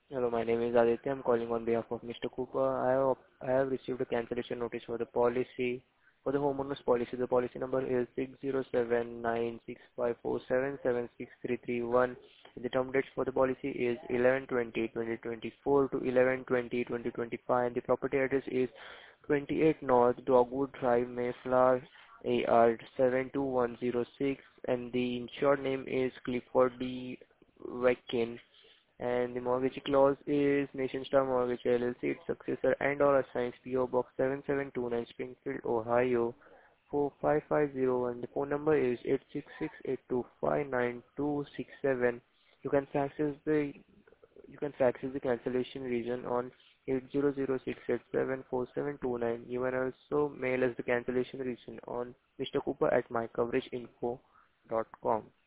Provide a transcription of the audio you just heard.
Hello, my name is Aditya. I'm calling on behalf of Mr. Cooper. I have received a cancellation notice for the policy, for the homeowners policy. The policy number is 60796547763331. The term date for the policy is 11/20/2024 to 11/20/2025. The property address is 28 North Dogwood Drive, Mayflower, AR 72106, and the insured name is Clifford D. Watkins, and the mortgage clause is Nation Star Mortgage LLC, its successor, and/or assigns PO Box 7729, Springfield, Ohio 45501. The phone number is 866-825-9267. You can fax us the cancellation reason on 800-687-4729. You can also mail us the cancellation reason on Mr. Cooper at mycoverageinfo.com.